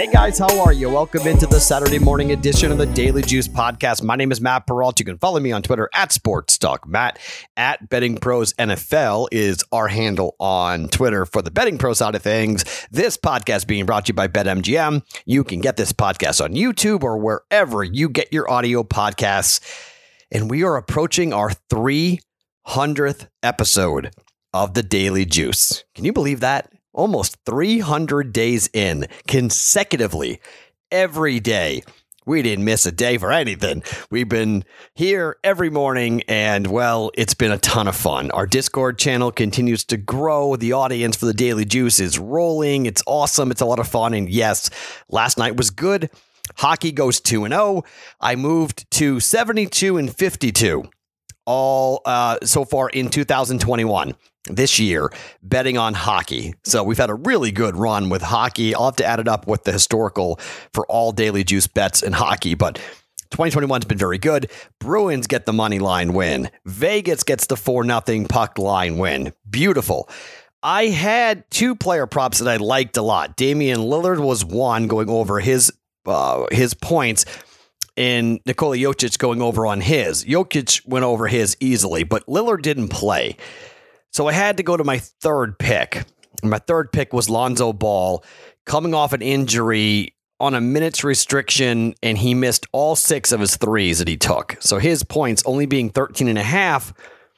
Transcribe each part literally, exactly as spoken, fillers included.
Hey guys, how are you? Welcome into the Saturday morning edition of the Daily Juice podcast. My name is Matt Peralt. You can follow me on Twitter at Sports Talk Matt. At Betting Pros N F L is our handle on Twitter for the Betting Pro side of things. This podcast being brought to you by BetMGM. You can get this podcast on YouTube or wherever you get your audio podcasts. And we are approaching our three hundredth episode of the Daily Juice. Can you believe that? Almost three hundred days in consecutively every day. We didn't miss a day for anything. We've been here every morning and, well, it's been a ton of fun. Our Discord channel continues to grow. The audience for the Daily Juice is rolling. It's awesome. It's a lot of fun. And yes, last night was good. Hockey goes two and oh. I moved to seventy-two and fifty-two all uh, so far in two thousand twenty-one. This year, betting on hockey. So we've had a really good run with hockey. I'll have to add it up with the historical for all Daily Juice bets in hockey, but twenty twenty-one has been very good. Bruins get the money line win. Vegas gets the four nothing puck line win. Beautiful. I had two player props that I liked a lot. Damian Lillard was one, going over his uh, his points, and Nikola Jokic going over on his. Jokic went over his easily, but Lillard didn't play. So I had to go to my third pick. My third pick was Lonzo Ball, coming off an injury on a minutes restriction, and he missed all six of his threes that he took. So his points only being thirteen and a half.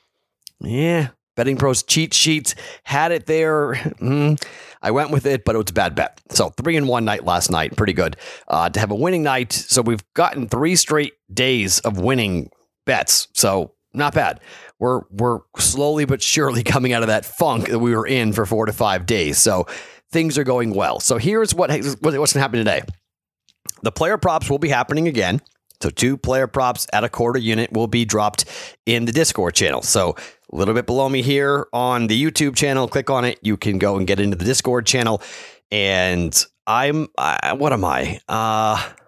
Yeah, Betting Pros cheat sheets had it there. Mm, I went with it, but it was a bad bet. So three and one night last night. Pretty good uh, to have a winning night. So we've gotten three straight days of winning bets. So not bad. We're we're slowly but surely coming out of that funk that we were in for four to five days. So things are going well. So here's what what's going to happen today. The player props will be happening again. So two player props at a quarter unit will be dropped in the Discord channel. So a little bit below me here on the YouTube channel, click on it. You can go and get into the Discord channel. And I'm, I, what am I? Uh, I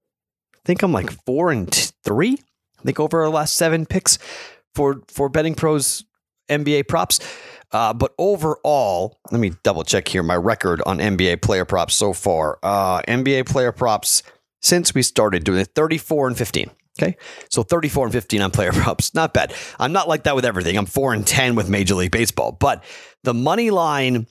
think I'm like four and three. I think over our last seven picks for, for Betting Pros N B A props. Uh, but overall, let me double check here my record on N B A player props so far. Uh, N B A player props since we started doing it, thirty-four and fifteen. Okay, so thirty-four and fifteen on player props. Not bad. I'm not like that with everything. I'm four and ten with Major League Baseball. But the money line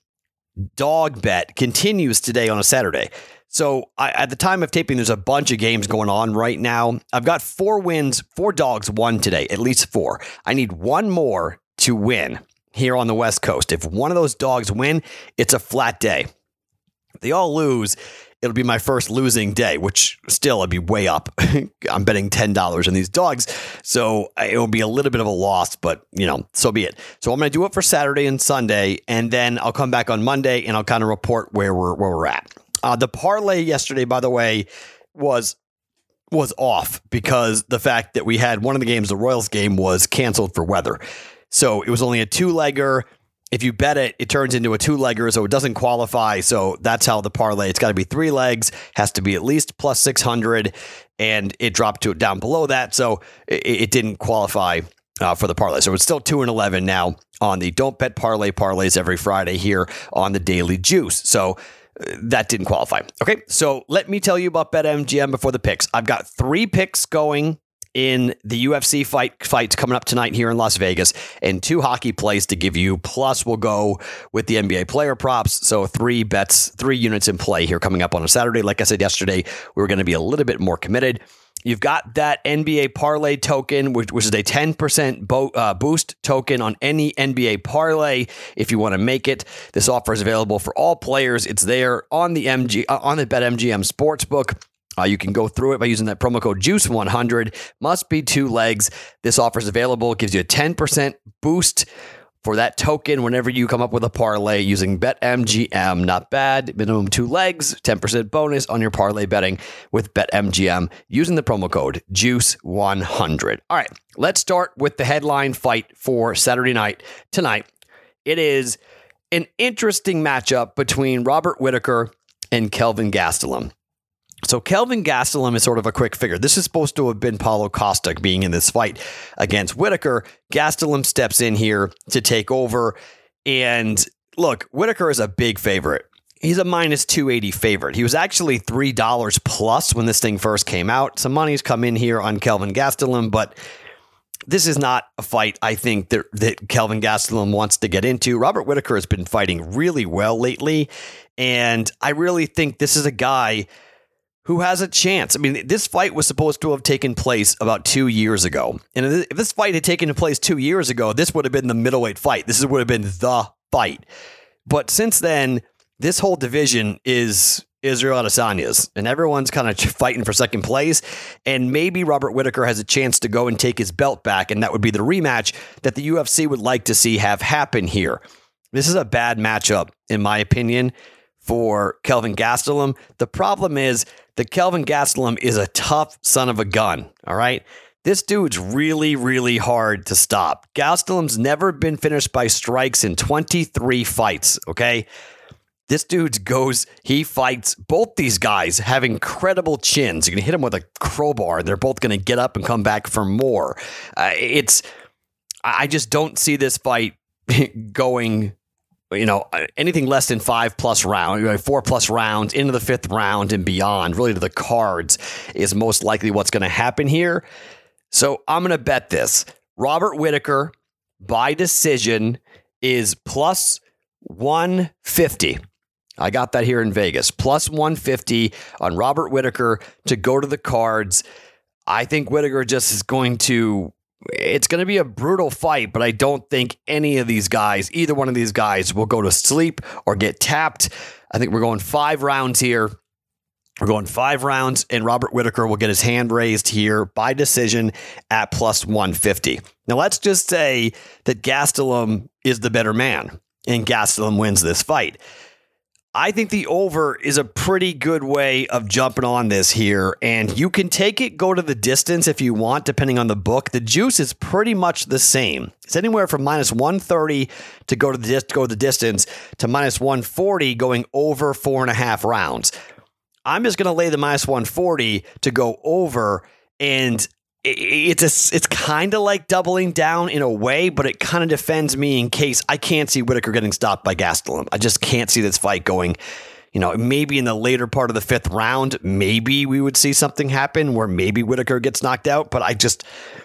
dog bet continues today on a Saturday. So I, at the time of taping, there's a bunch of games going on right now. I've got four wins, four dogs won today, at least four. I need one more to win here on the West Coast. If one of those dogs win, it's a flat day. If they all lose, it'll be my first losing day, which still I'd be way up. I'm betting ten dollars on these dogs. So it will be a little bit of a loss, but you know, so be it. So I'm going to do it for Saturday and Sunday, and then I'll come back on Monday and I'll kind of report where we're where we're at. Uh, the parlay yesterday, by the way, was was off because the fact that we had one of the games, the Royals game, was canceled for weather. So it was only a two-legger. If you bet it, it turns into a two-legger, so it doesn't qualify. So that's how the parlay, it's got to be three legs, has to be at least plus six hundred, and it dropped to down below that. So it, it didn't qualify uh, for the parlay. So it's still two and eleven now on the Don't Bet Parlay parlays every Friday here on the Daily Juice. So that didn't qualify. Okay, so let me tell you about BetMGM before the picks. I've got three picks going in the U F C fight fights coming up tonight here in Las Vegas, and two hockey plays to give you. Plus, we'll go with the N B A player props. So three bets, three units in play here coming up on a Saturday. Like I said yesterday, we were going to be a little bit more committed. You've got that N B A parlay token, which, which is a ten percent bo- uh, boost token on any N B A parlay. If you want to make it, this offer is available for all players. It's there on the M G uh, on the BetMGM Sportsbook. Uh, you can go through it by using that promo code juice one hundred. Must be two legs. This offer is available. It gives you a ten percent boost for that token whenever you come up with a parlay using BetMGM. Not bad. Minimum two legs, ten percent bonus on your parlay betting with BetMGM using the promo code juice one hundred. All right, let's start with the headline fight for Saturday night tonight. It is an interesting matchup between Robert Whitaker and Kelvin Gastelum. So Kelvin Gastelum is sort of a quick figure. This is supposed to have been Paulo Costa being in this fight against Whitaker. Gastelum steps in here to take over. And look, Whitaker is a big favorite He's a minus two eighty favorite. He was actually three dollars plus when this thing first came out. Some money's come in here on Kelvin Gastelum, but this is not a fight I think that, that Kelvin Gastelum wants to get into. Robert Whittaker has been fighting really well lately, and I really think this is a guy who has a chance. I mean, this fight was supposed to have taken place about two years ago. And if this fight had taken place two years ago, this would have been the middleweight fight. This would have been the fight. But since then, this whole division is Israel Adesanya's, and everyone's kind of fighting for second place. And maybe Robert Whittaker has a chance to go and take his belt back, and that would be the rematch that the U F C would like to see have happen here. This is a bad matchup, in my opinion, for Kelvin Gastelum. The problem is that Kelvin Gastelum is a tough son of a gun, all right? This dude's really, really hard to stop. Gastelum's never been finished by strikes in twenty-three fights, okay? This dude goes, he fights. Both these guys have incredible chins. You can hit them with a crowbar. They're both going to get up and come back for more. Uh, it's, I just don't see this fight going, you know, anything less than five plus rounds, four plus rounds into the fifth round and beyond, really to the cards is most likely what's going to happen here. So I'm going to bet this. Robert Whittaker by decision is plus one fifty. I got that here in Vegas. Plus one fifty on Robert Whittaker to go to the cards. I think Whittaker just is going to, it's going to be a brutal fight, but I don't think any of these guys, either one of these guys, will go to sleep or get tapped. I think we're going five rounds here. We're going five rounds, and Robert Whittaker will get his hand raised here by decision at plus one fifty. Now, let's just say that Gastelum is the better man, and Gastelum wins this fight. I think the over is a pretty good way of jumping on this here, and you can take it, go to the distance if you want, depending on the book. The juice is pretty much the same. It's anywhere from minus one thirty to go to the go the distance to minus one forty going over four and a half rounds. I'm just going to lay the minus one forty to go over, and it's a, it's kind of like doubling down in a way, but it kind of defends me in case I can't see Whittaker getting stopped by Gastelum. I just can't see this fight going, you know, maybe in the later part of the fifth round, maybe we would see something happen where maybe Whittaker gets knocked out, but I just,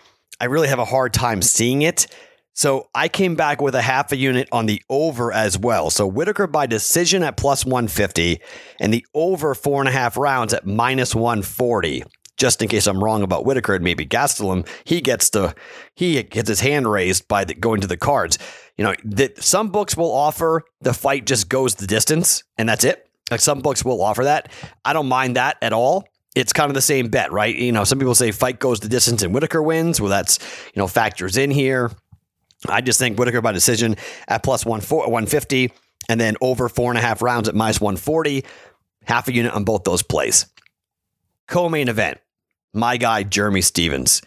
I really have a hard time seeing it. So I came back with a half a unit on the over as well. So Whittaker by decision at plus one fifty and the over four and a half rounds at minus one forty. Just in case I'm wrong about Whittaker and maybe Gastelum, he gets the he gets his hand raised by the, going to the cards. You know, that some books will offer the fight just goes the distance and that's it. Like some books will offer that. I don't mind that at all. It's kind of the same bet, right? You know, some people say fight goes the distance and Whittaker wins. Well, that's, you know, factors in here. I just think Whittaker by decision at plus one fifty and then over four and a half rounds at minus one forty. Half a unit on both those plays. Co-main event. My guy, Jeremy Stephens.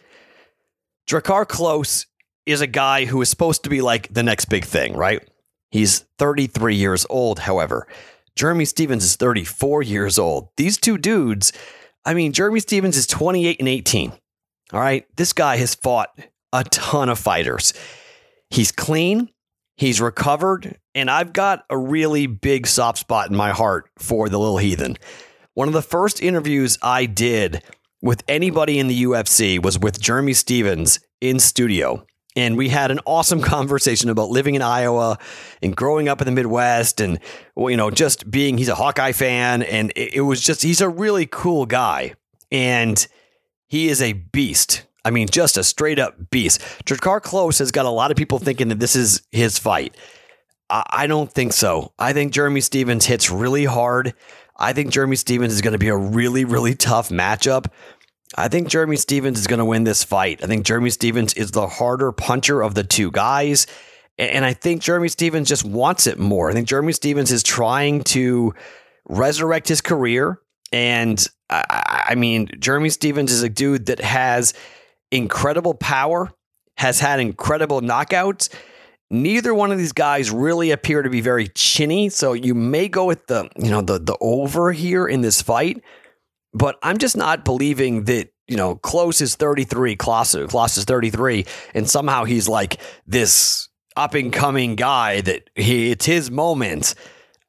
Drakkar Klose is a guy who is supposed to be like the next big thing, right? He's thirty-three years old, however. Jeremy Stephens is thirty-four years old. These two dudes, I mean, Jeremy Stephens is twenty-eight and eighteen. All right. This guy has fought a ton of fighters. He's clean. He's recovered. And I've got a really big soft spot in my heart for the little heathen. One of the first interviews I did with anybody in the U F C was with Jeremy Stephens in studio. And we had an awesome conversation about living in Iowa and growing up in the Midwest and, well, you know, just being, he's a Hawkeye fan. And it, it was just, he's a really cool guy. And he is a beast. I mean, just a straight up beast. Drakkar Klose has got a lot of people thinking that this is his fight. I, I don't think so. I think Jeremy Stephens hits really hard. I think Jeremy Stephens is going to be a really, really tough matchup. I think Jeremy Stephens is going to win this fight. I think Jeremy Stephens is the harder puncher of the two guys. And I think Jeremy Stephens just wants it more. I think Jeremy Stephens is trying to resurrect his career. And I, I mean, Jeremy Stephens is a dude that has incredible power, has had incredible knockouts. Neither one of these guys really appear to be very chinny, so you may go with the, you know, the the over here in this fight. But I'm just not believing that, you know, Klose is thirty-three, Klose, Klose is thirty-three, and somehow he's like this up and coming guy that he it's his moment.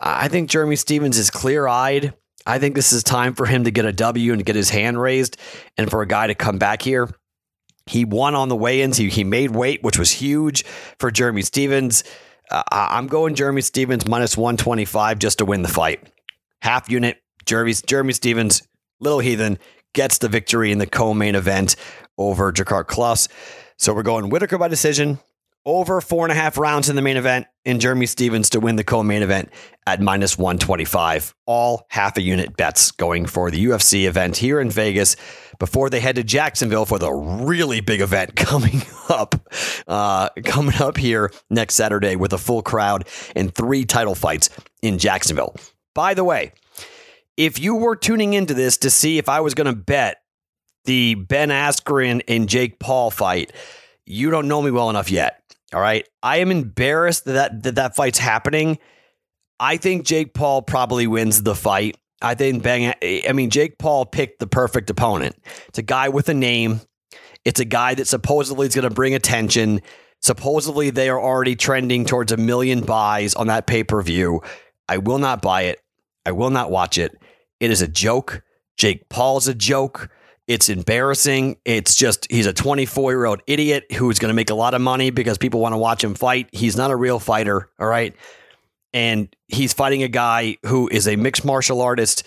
I think Jeremy Stephens is clear-eyed. I think this is time for him to get a W and to get his hand raised and for a guy to come back here. He won on the weigh-ins. He, he made weight, which was huge for Jeremy Stephens. Uh, I'm going Jeremy Stephens minus one twenty-five just to win the fight. Half unit, Jeremy, Jeremy Stephens, Little Heathen, gets the victory in the co-main event over Jakar Klaus. So we're going Whitaker by decision, over four and a half rounds in the main event, and Jeremy Stephens to win the co-main event at minus one twenty-five. All half a unit bets going for the U F C event here in Vegas before they head to Jacksonville for the really big event coming up, uh, coming up here next Saturday with a full crowd and three title fights in Jacksonville. By the way, if you were tuning into this to see if I was going to bet the Ben Askren and Jake Paul fight, you don't know me well enough yet. All right. I am embarrassed that that, that fight's happening. I think Jake Paul probably wins the fight. I think Ben, I mean, Jake Paul picked the perfect opponent. It's a guy with a name. It's a guy that supposedly is going to bring attention. Supposedly they are already trending towards a million buys on that pay-per-view. I will not buy it. I will not watch it. It is a joke. Jake Paul is a joke. It's embarrassing. It's just, he's a twenty-four-year-old idiot who's going to make a lot of money because people want to watch him fight. He's not a real fighter, all right? And he's fighting a guy who is a mixed martial artist.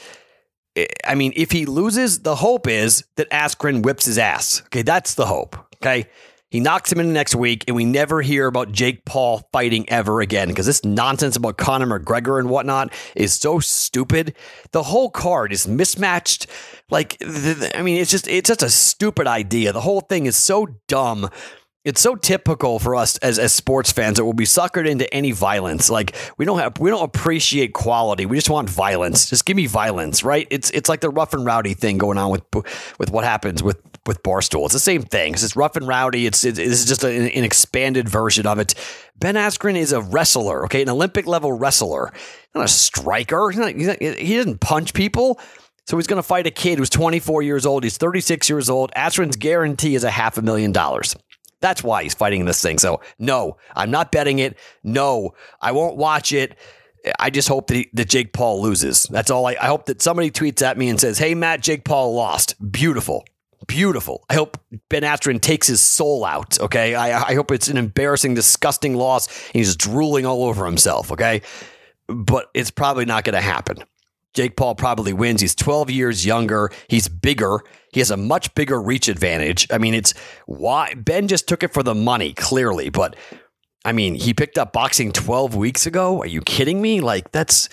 I mean, if he loses, the hope is that Askren whips his ass. Okay, that's the hope, okay? He knocks him in next week, and we never hear about Jake Paul fighting ever again because this nonsense about Conor McGregor and whatnot is so stupid. The whole card is mismatched. Like, I mean, it's just it's just a stupid idea. The whole thing is so dumb. It's so typical for us as, as sports fans that we'll be suckered into any violence. Like we don't have, we don't appreciate quality. We just want violence. Just give me violence, right? It's it's like the rough and rowdy thing going on with with what happens with, with Barstool. It's the same thing. It's just rough and rowdy. It's it, it's just an, an expanded version of it. Ben Askren is a wrestler, okay, an Olympic level wrestler, not a striker. He's not, he's not, he doesn't punch people. So he's going to fight a kid who's twenty-four years old. He's thirty-six years old. Askren's guarantee is a half a million dollars. That's why he's fighting this thing. So no, I'm not betting it. No, I won't watch it. I just hope that, he, that Jake Paul loses. That's all. I, I hope that somebody tweets at me and says, hey, Matt, Jake Paul lost. Beautiful. Beautiful. I hope Ben Askren takes his soul out. Okay. I, I hope it's an embarrassing, disgusting loss. And he's drooling all over himself. Okay. But it's probably not going to happen. Jake Paul probably wins. He's twelve years younger. He's bigger. He has a much bigger reach advantage. I mean, it's why Ben just took it for the money, clearly. But I mean, he picked up boxing twelve weeks ago. Are you kidding me? Like, that's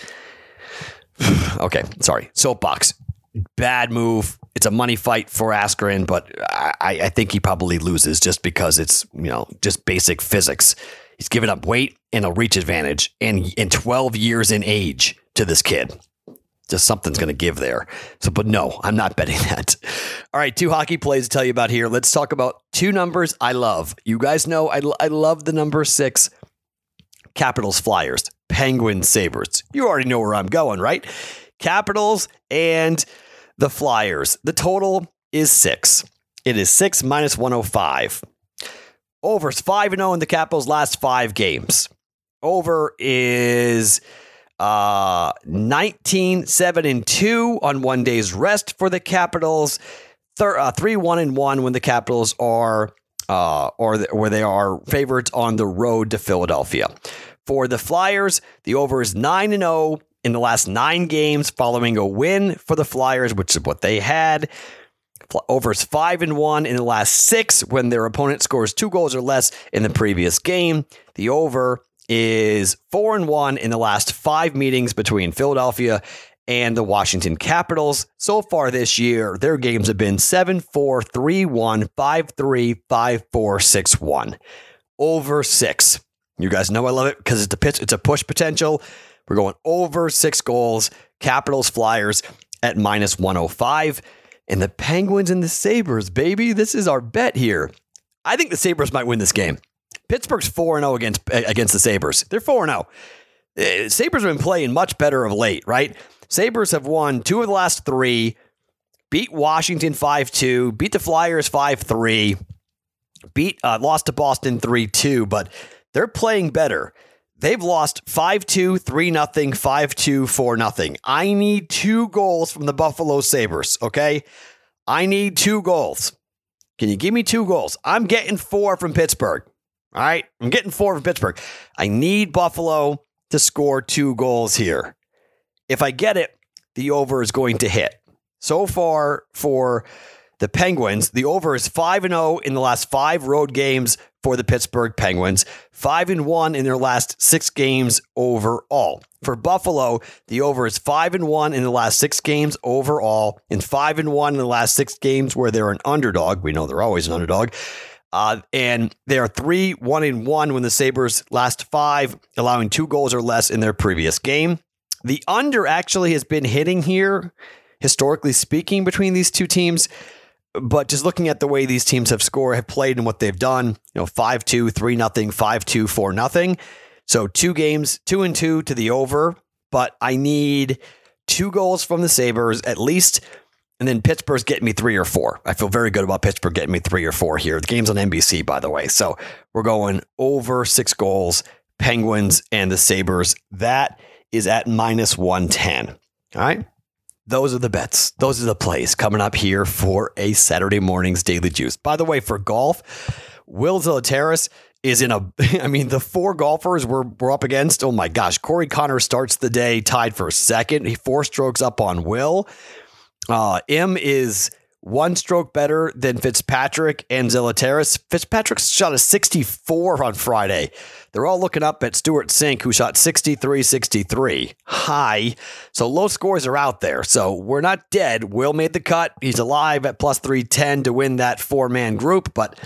okay. Sorry. Soapbox. Bad move. It's a money fight for Askren, but I, I think he probably loses just because it's, you know, just basic physics. He's giving up weight and a reach advantage and, and twelve years in age to this kid. Just something's going to give there. So, but no, I'm not betting that. All right, two hockey plays to tell you about here. Let's talk about two numbers I love. You guys know I, I love the number six. Capitals, Flyers, Penguins, Sabres. You already know where I'm going, right? Capitals and the Flyers. The total is six. It is six minus one oh five. Over's five and oh in the Capitals' last five games. Over is Uh, nineteen, seven, and two on one day's rest for the Capitals. Thir- uh, three, one, and one when the Capitals are, uh, or the, where they are favorites on the road to Philadelphia. For the Flyers, the over is nine and oh in the last nine games following a win for the Flyers, which is what they had. Over is five and one in the last six when their opponent scores two goals or less in the previous game. The over is four and one in the last five meetings between Philadelphia and the Washington Capitals. So far this year, their games have been seven four, three one, five three, five four, six one. Over six. You guys know I love it because it's a pitch, it's a push potential. We're going over six goals. Capitals, Flyers at minus one oh five. And the Penguins and the Sabres, baby. This is our bet here. I think the Sabres might win this game. Pittsburgh's four and oh against against the Sabres. They're four and oh. Uh, Sabres have been playing much better of late, right? Sabres have won two of the last three, beat Washington five two, beat the Flyers five three, beat uh, lost to Boston three two, but they're playing better. They've lost five two, three nothing, five two, four nothing. I need two goals from the Buffalo Sabres, okay? I need two goals. Can you give me two goals? I'm getting four from Pittsburgh. All right? I'm getting four from Pittsburgh. I need Buffalo to score two goals here. If I get it, the over is going to hit. So far for the Penguins, the over is five and oh in the last five road games for the Pittsburgh Penguins, five and one in their last six games overall. For Buffalo, the over is five and one in the last six games overall, and five and one in the last six games where they're an underdog. We know they're always an underdog. Uh, and they are three, one and one when the Sabres last five, allowing two goals or less in their previous game. The under actually has been hitting here, historically speaking, between these two teams. But just looking at the way these teams have scored, have played, and what they've done, you know, five two, three nothing, five two, four nothing. So two games, two and two to the over. But I need two goals from the Sabres at least. And then Pittsburgh's getting me three or four. I feel very good about Pittsburgh getting me three or four here. The game's on N B C, by the way. So we're going over six goals, Penguins and the Sabres. That is at minus one ten. All right. Those are the bets. Those are the plays coming up here for a Saturday morning's Daily Juice. By the way, for golf, Will Zalatoris is in a, I mean, the four golfers we're, we're up against, oh my gosh, Corey Connor starts the day tied for second. He four strokes up on Will. Uh, M is one stroke better than Fitzpatrick and Zalatoris. Fitzpatrick shot a sixty-four on Friday. They're all looking up at Stuart Sink, who shot sixty-three sixty-three. High. So low scores are out there. So we're not dead. Will made the cut. He's alive at plus three ten to win that four-man group, but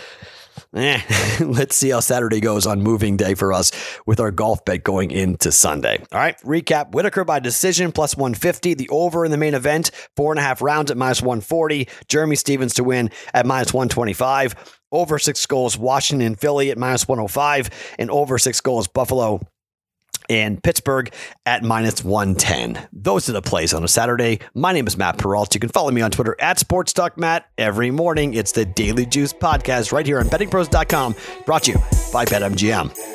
eh, let's see how Saturday goes on moving day for us with our golf bet going into Sunday. All right, recap. Whitaker by decision, plus one fifty. The over in the main event, four and a half rounds at minus one forty. Jeremy Stevens to win at minus one twenty-five. Over six goals, Washington, Philly at minus one oh five. And over six goals, Buffalo and Pittsburgh at minus one ten. Those are the plays on a Saturday. My name is Matt Peralta. You can follow me on Twitter at Sports Talk Matt. Every morning, it's the Daily Juice podcast right here on betting pros dot com, brought to you by BetMGM.